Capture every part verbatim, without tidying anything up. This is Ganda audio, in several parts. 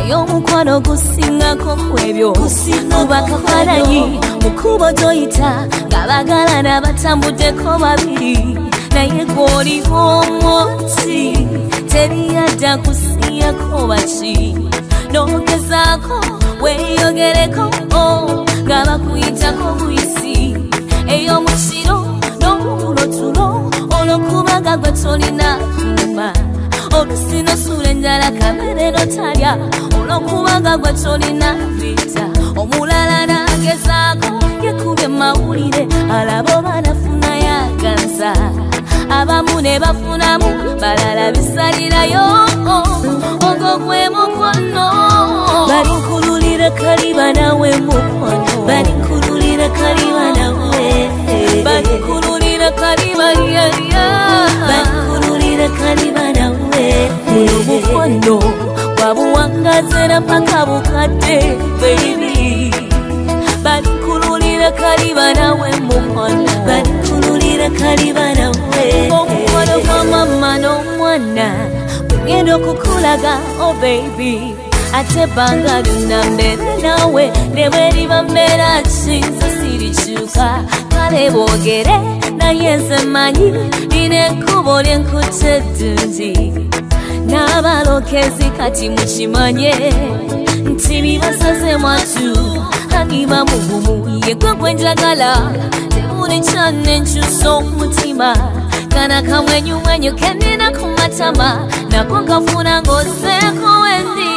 ey'omukwano gusingako kwebyo kuba kafaananyi mukubo gyoyita nga bagalana batambuddeko babiri naye gw'oliwo omwoti teriyadda kusiyako baki n'ogezaako weeyogereko nga bakuyitako buyisi ey'omukiro n'omugulo tulo olw'okubaga gwe tolina kuma olusinosula enjala kamere notalya olw'okubaga gwe tolina vita omulala nagezaako yekubye mawulire alabo banafuna yaganza abamu ne bafunamu balala bisalirayo ogwo gwe mukwano balinkululira kaliba nawe mukwano balinkululira kaliba nawe balinkululira kaliba yaya balinkululira kaliba nawe muno mukwano wabuwangazera paka bukadde baby balinkululira kaliba nawe mukwano balinkululira kaliba nawe omukwano gwa mama n'omwana bugenda okukulaga oh baby ate banga lyonna mbeere nawe ne bwe liba mbeera kinza sirikyuka kale boogere naye nze manyi lina ekkubo lyenkutte eddungi n'abalokezi kati mukimanye nti bibasaze mwatu hangiba mugumu yegwe gwe njagala tebuli kyanenkyusa omutima kana kamwenyumwenyu kendina ku matama nako kafuna ng'oseeko wendi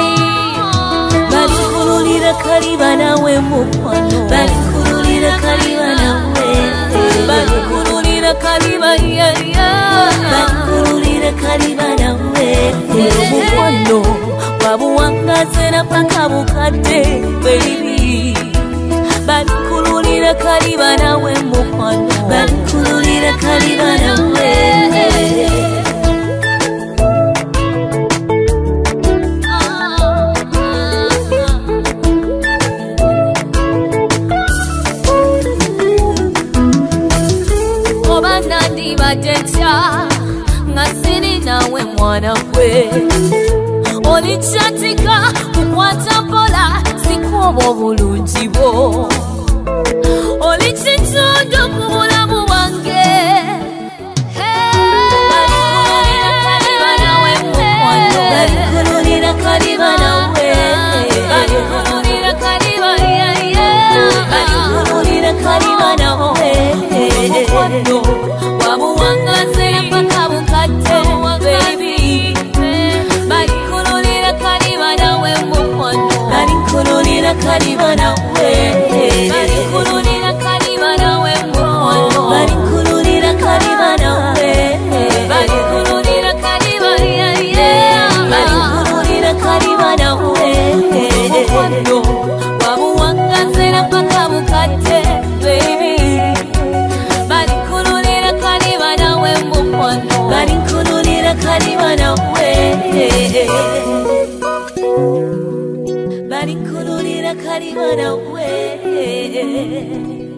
balinkululira kaliba nawe mukwano balinkululira kaliba nawe balinkululira kaliba yaya balinkululira kaliba nawe mukwano wabuwangazera paka bukadde baby balinkululira kaliba nawe mukwano balinkululira kaliba nawe oba nandibadetya nga siri nawe mwana gwe olikyatika kukwata mpola sikuoba obulungi bwo olikitundu ku bulamu bwange balinkululira kaliba nawe balinkululira kaliba yaya balinkululira kaliba nawe mukwano wabuwangazera paka bukadde baby balinkululira kaliba nawe mukwano balinkululira kaliba nawe balinkululira kaliba nawe mukwano balinkululira kaliba nawe balinkululira kaliba yaya balinkululira kaliba nawe mukwano wabuwangazera paka bukadde baby balinkululira kaliba nawe mukwano balinkululira kaliba nawe balinkululira kaliba nawe